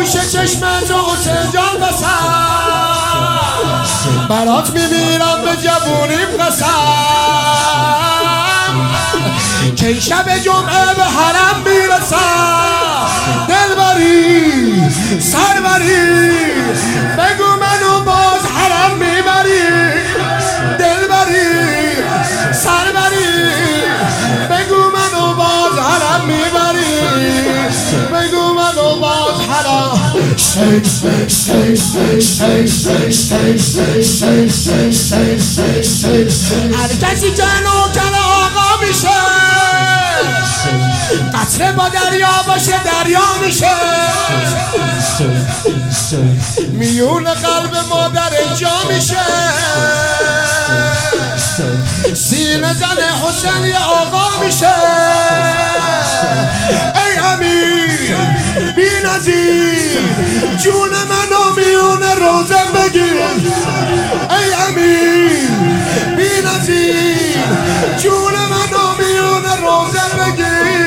پیش چشم تو حسین جان بسم برات میمیرم به جوونیم قسم که این شب جمعه به حرم میرسم دلبری سربری بگو منو باز حرم میبری دلبری سربری بگو منو باز حرم میبری بگو منو باز حرم هر کسی که نوکر آقا میشه قطره با دریا باشه دریا میشه میون قلب مادر اینجا میشه سینه زن حسین یه آقا میشه ای امیر بی نظیر جون منو میون روزه بگیر ای امیر بی نظیر جون منو میون روزه بگیر